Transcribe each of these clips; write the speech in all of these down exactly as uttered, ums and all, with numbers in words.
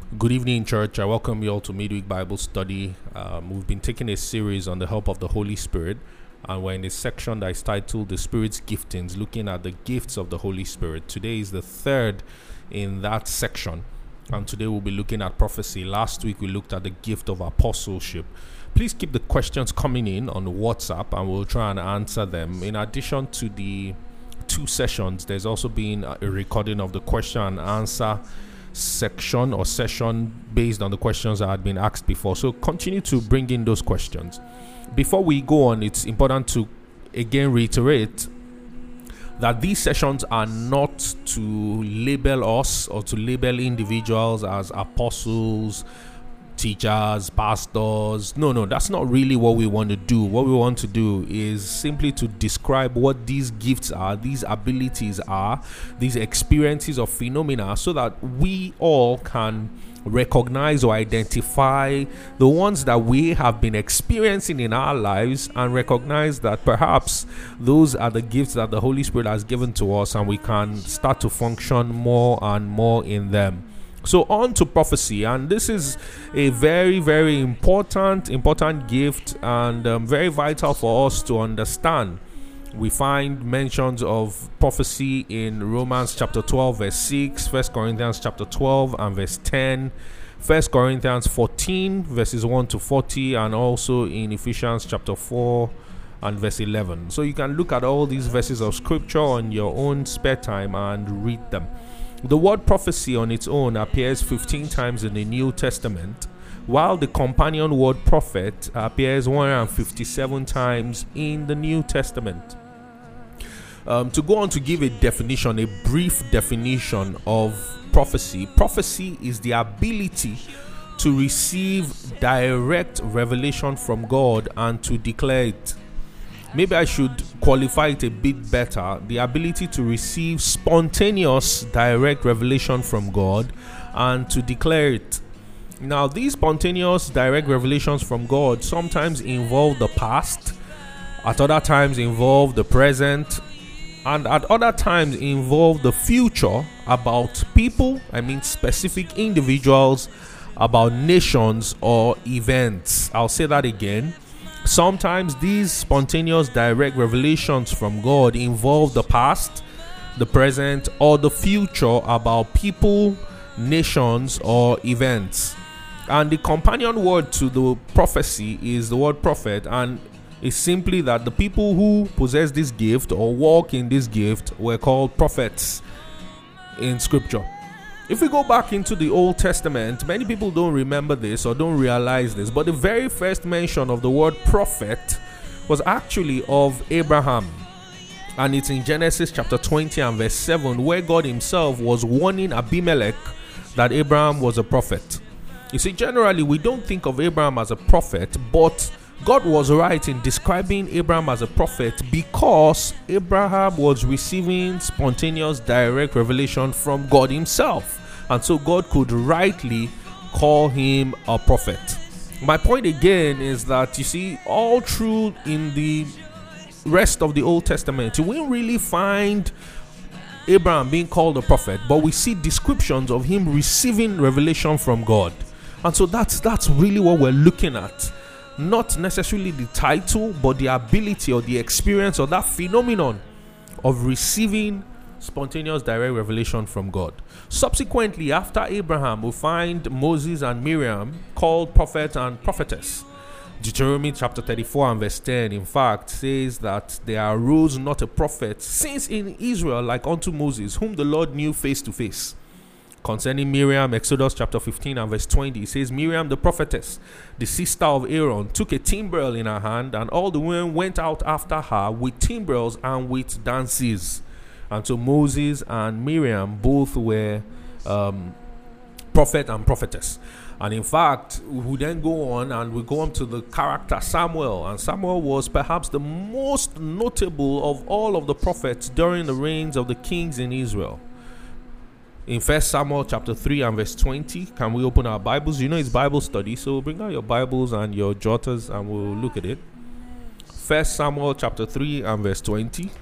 Good evening, church. I welcome you all to Midweek Bible Study. Um, we've been taking a series on the help of the Holy Spirit, and we're in a section that is titled The Spirit's Giftings, looking at the gifts of the Holy Spirit. Today is the third in that section, and today we'll be looking at prophecy. Last week we looked at the gift of apostleship. Please keep the questions coming in on WhatsApp, and we'll try and answer them. In addition to the two sessions, there's also been a recording of the question and answer section or session based on the questions that had been asked before. So continue to bring in those questions. Before we go on, it's important to again reiterate that these sessions are not to label us or to label individuals as apostles, teachers, pastors. No, no, that's not really what we want to do. What we want to do is simply to describe what these gifts are, these abilities are, these experiences or phenomena, so that we all can recognize or identify the ones that we have been experiencing in our lives and recognize that perhaps those are the gifts that the Holy Spirit has given to us, and we can start to function more and more in them. So on to prophecy, and this is a very, very important, important gift, and um, very vital for us to understand. We find mentions of prophecy in Romans chapter twelve, verse six, First Corinthians chapter twelve and verse ten, First Corinthians fourteen, verses one to forty, and also in Ephesians chapter four and verse eleven. So you can look at all these verses of scripture on your own spare time and read them. The word prophecy on its own appears fifteen times in the New Testament, while the companion word prophet appears one hundred fifty-seven times in the New Testament. Um, to go on to give a definition, a brief definition of prophecy, prophecy is the ability to receive direct revelation from God and to declare it. Maybe I should qualify it a bit better. The ability to receive spontaneous direct revelation from God and to declare it. Now, these spontaneous direct revelations from God sometimes involve the past, at other times involve the present, and at other times involve the future about people, I mean specific individuals, about nations or events. I'll say that again. Sometimes these spontaneous direct revelations from God involve the past, the present, or the future about people, nations, or events. And the companion word to the prophecy is the word prophet, and it's simply that the people who possess this gift or walk in this gift were called prophets in scripture. If we go back into the Old Testament, many people don't remember this or don't realize this, but the very first mention of the word prophet was actually of Abraham. And it's in Genesis chapter twenty and verse seven, where God himself was warning Abimelech that Abraham was a prophet. You see, generally we don't think of Abraham as a prophet, but God was right in describing Abraham as a prophet because Abraham was receiving spontaneous direct revelation from God himself. And so God could rightly call him a prophet. My point again is that, you see, all through in the rest of the Old Testament, you won't really find Abraham being called a prophet, but we see descriptions of him receiving revelation from God. And so that's that's really what we're looking at. Not necessarily the title, but the ability or the experience or that phenomenon of receiving spontaneous direct revelation from God. Subsequently, after Abraham, we find Moses and Miriam called prophet and prophetess. Deuteronomy chapter thirty-four and verse ten, in fact, says that there arose not a prophet since in Israel like unto Moses, whom the Lord knew face to face. Concerning Miriam, Exodus chapter fifteen and verse twenty, it says, Miriam the prophetess, the sister of Aaron, took a timbrel in her hand, and all the women went out after her with timbrels and with dances. And so Moses and Miriam both were um, prophet and prophetess. And in fact, we then go on and we go on to the character Samuel. And Samuel was perhaps the most notable of all of the prophets during the reigns of the kings in Israel. In First Samuel chapter three and verse twenty, can we open our Bibles? You know it's Bible study, so bring out your Bibles and your jotters and we'll look at it. First Samuel chapter three and verse twenty.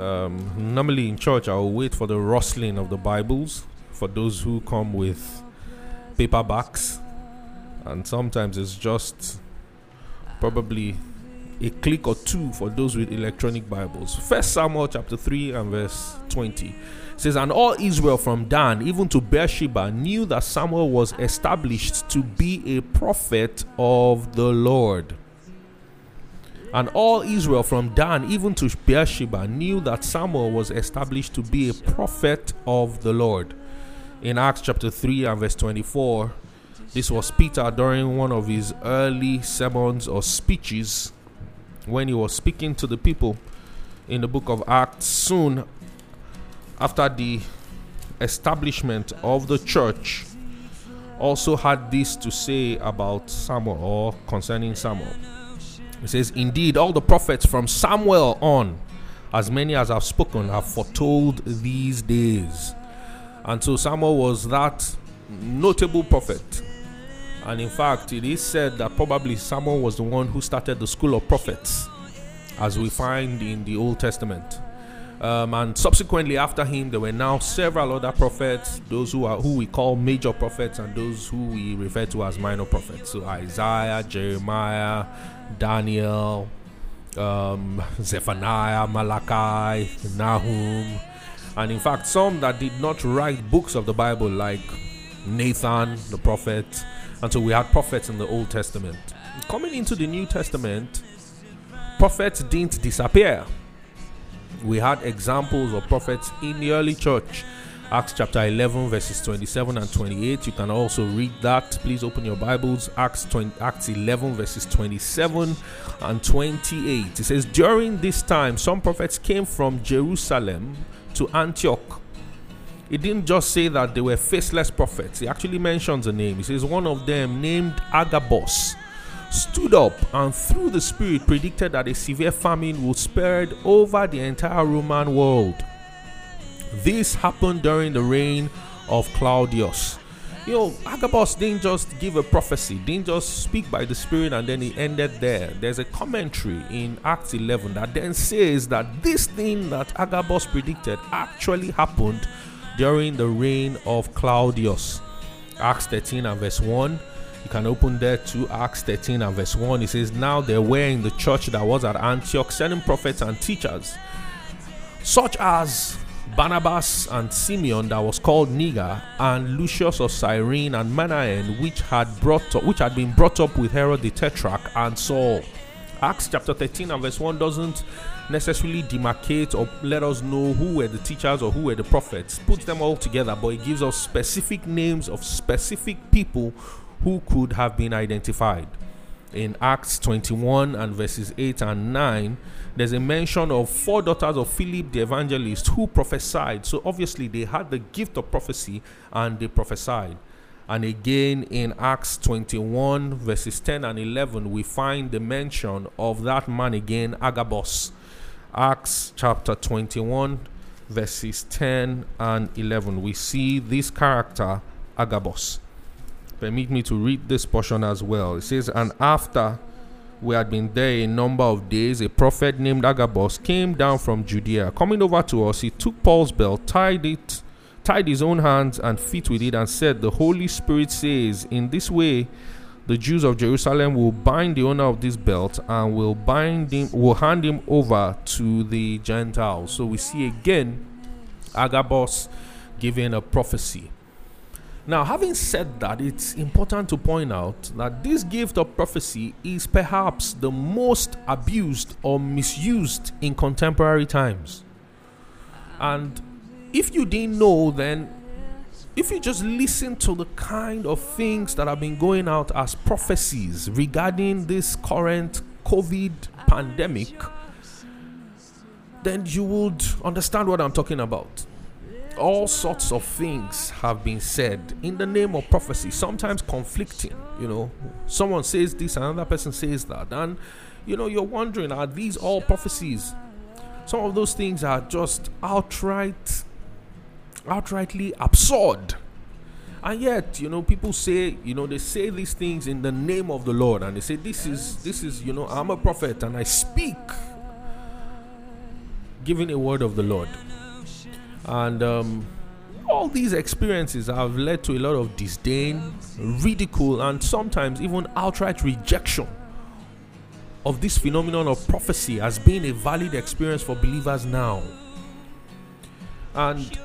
Um, normally in church, I'll wait for the rustling of the Bibles for those who come with paperbacks, and sometimes it's just probably a click or two for those with electronic Bibles. First Samuel chapter three and verse twenty says, and all Israel from Dan even to Beersheba knew that Samuel was established to be a prophet of the Lord. And all Israel from Dan even to Beersheba knew that Samuel was established to be a prophet of the Lord. In Acts chapter three and verse twenty-four, this was Peter during one of his early sermons or speeches when he was speaking to the people in the book of Acts soon after the establishment of the church. Also had this to say about Samuel, or concerning Samuel. It says, indeed, all the prophets from Samuel on, as many as have spoken, have foretold these days. And so Samuel was that notable prophet. And in fact, it is said that probably Samuel was the one who started the school of prophets, as we find in the Old Testament. Um, and subsequently after him, there were now several other prophets, those who are who we call major prophets and those who we refer to as minor prophets. So Isaiah, Jeremiah, Daniel, um, Zephaniah, Malachi, Nahum, and in fact some that did not write books of the Bible, like Nathan the prophet. And so we had prophets in the Old Testament. Coming into the New Testament, prophets didn't disappear. We had examples of prophets in the early church. Acts chapter eleven verses twenty-seven and twenty-eight. You can also read that. Please open your Bibles. Acts twenty, Acts eleven verses twenty-seven and twenty-eight. It says, during this time some prophets came from Jerusalem to Antioch. It didn't just say that they were faceless prophets. He actually mentions a name. He says one of them, named Agabus, stood up and through the Spirit predicted that a severe famine would spread over the entire Roman world. This happened during the reign of Claudius. You know, Agabus didn't just give a prophecy, didn't just speak by the Spirit and then he ended there. There's a commentary in Acts eleven that then says that this thing that Agabus predicted actually happened during the reign of Claudius. Acts thirteen and verse one. You can open there to Acts thirteen and verse one. It says, now there were in the church that was at Antioch certain prophets and teachers, such as Barnabas and Simeon that was called Niger, and Lucius of Cyrene, and Manaen, which had brought up, which had been brought up with Herod the Tetrarch and Saul. Acts chapter thirteen and verse one doesn't necessarily demarcate or let us know who were the teachers or who were the prophets. Puts them all together, but it gives us specific names of specific people who could have been identified. In Acts twenty-one and verses eight and nine, there's a mention of four daughters of Philip the evangelist who prophesied. So obviously they had the gift of prophecy and they prophesied. And again in Acts twenty-one verses ten and eleven, we find the mention of that man again, Agabus. Acts chapter twenty-one verses ten and eleven, we see this character, Agabus. Permit me to read this portion as well. It says, and after we had been there a number of days, a prophet named Agabus came down from Judea. Coming over to us, he took Paul's belt, tied it, tied his own hands and feet with it, and said, the Holy Spirit says, in this way the Jews of Jerusalem will bind the owner of this belt and will bind him, will hand him over to the Gentiles. So we see again Agabus giving a prophecy. Now, having said that, it's important to point out that this gift of prophecy is perhaps the most abused or misused in contemporary times. And if you didn't know, then if you just listen to the kind of things that have been going out as prophecies regarding this current COVID pandemic, then you would understand what I'm talking about. All sorts of things have been said in the name of prophecy, sometimes conflicting. You know, someone says this, another person says that, and you know, you're wondering, are these all prophecies? Some of those things are just outright, outrightly absurd. And yet, you know, people say, you know, they say these things in the name of the Lord, and they say, this is, this is, you know, I'm a prophet and I speak, giving a word of the Lord. And um, all these experiences have led to a lot of disdain, ridicule, and sometimes even outright rejection of this phenomenon of prophecy as being a valid experience for believers now. And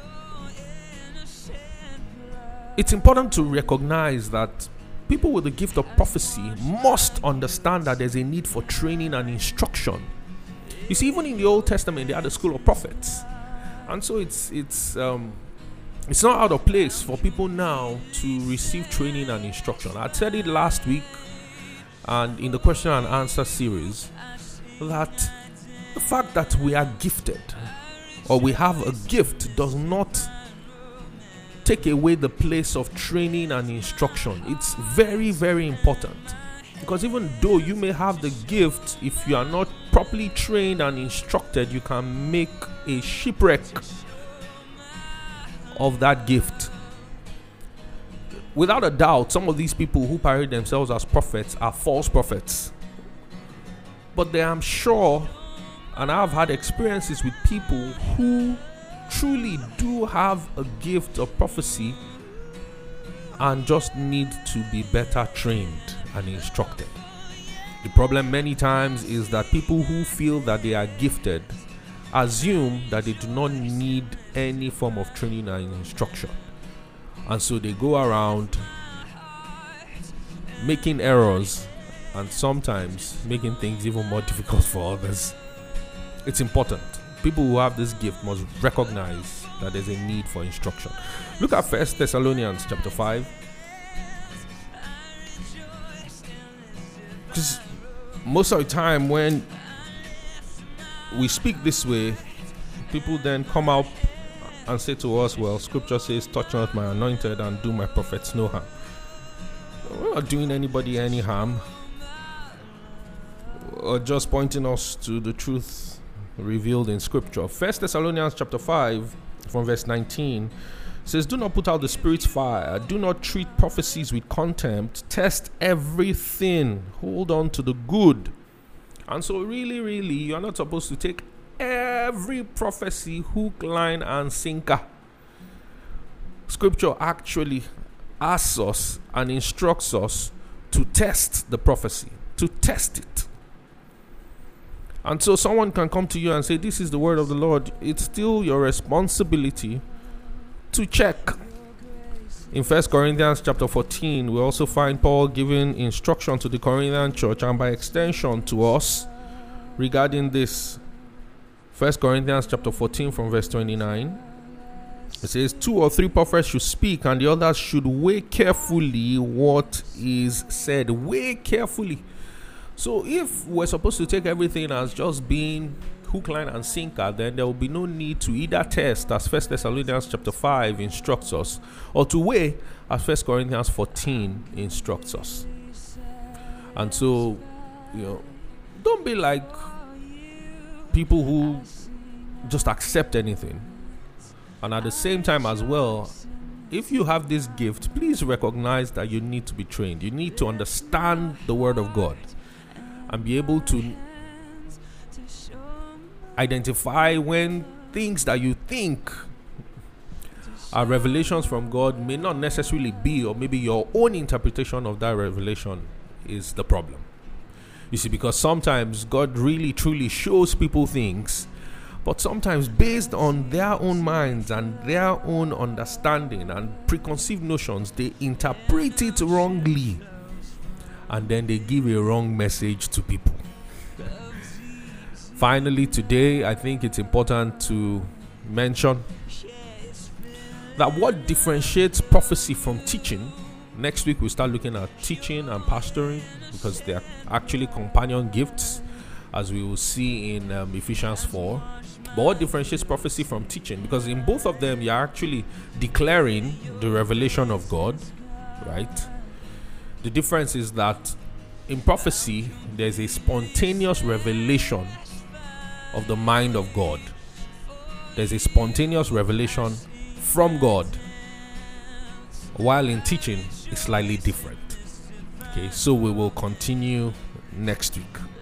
it's important to recognize that people with the gift of prophecy must understand that there's a need for training and instruction. You see, even in the Old Testament, they had a school of prophets. And so it's it's um, it's not out of place for people now to receive training and instruction. I said it last week and in the question and answer series that the fact that we are gifted or we have a gift does not take away the place of training and instruction. It's very, very important, because even though you may have the gift, if you are not properly trained and instructed, you can make a shipwreck of that gift. Without a doubt, some of these people who parade themselves as prophets are false prophets. But they, I'm sure, and I've had experiences with people who truly do have a gift of prophecy and just need to be better trained and instructed. The problem many times is that people who feel that they are gifted assume that they do not need any form of training and instruction, and so they go around making errors and sometimes making things even more difficult for others. It's important. People who have this gift must recognize that there's a need for instruction. Look at First Thessalonians chapter five. Because most of the time when we speak this way, people then come out and say to us, well, scripture says, touch not my anointed and do my prophets no harm. We're not doing anybody any harm, or just pointing us to the truth revealed in scripture. First Thessalonians chapter five from verse nineteen says, do not put out the Spirit's fire, do not treat prophecies with contempt, test everything, hold on to the good. And so really, really, you're not supposed to take every prophecy hook, line, and sinker. Scripture actually asks us and instructs us to test the prophecy, to test it. And so someone can come to you and say, this is the word of the Lord. It's still your responsibility to check. In First Corinthians chapter fourteen, we also find Paul giving instruction to the Corinthian church and by extension to us regarding this. First Corinthians chapter fourteen from verse twenty-nine. It says, two or three prophets should speak, and the others should weigh carefully what is said. Weigh carefully. So if we're supposed to take everything as just being hook, line, and sinker, then there will be no need to either test, as First Thessalonians chapter five instructs us, or to weigh, as First Corinthians fourteen instructs us. And so, you know, don't be like people who just accept anything. And at the same time as well, if you have this gift, please recognize that you need to be trained. You need to understand the word of God and be able to identify when things that you think are revelations from God may not necessarily be, or maybe your own interpretation of that revelation is the problem. You see, because sometimes God really truly shows people things, but sometimes based on their own minds and their own understanding and preconceived notions, they interpret it wrongly, and then they give a wrong message to people. Finally, today, I think it's important to mention that what differentiates prophecy from teaching. Next week, we start looking at teaching and pastoring, because they are actually companion gifts, as we will see in um, Ephesians four. But what differentiates prophecy from teaching? Because in both of them, you're actually declaring the revelation of God, right? The difference is that in prophecy, there's a spontaneous revelation of the mind of God. There's a spontaneous revelation from God, while in teaching, it's slightly different. Okay, so we will continue next week.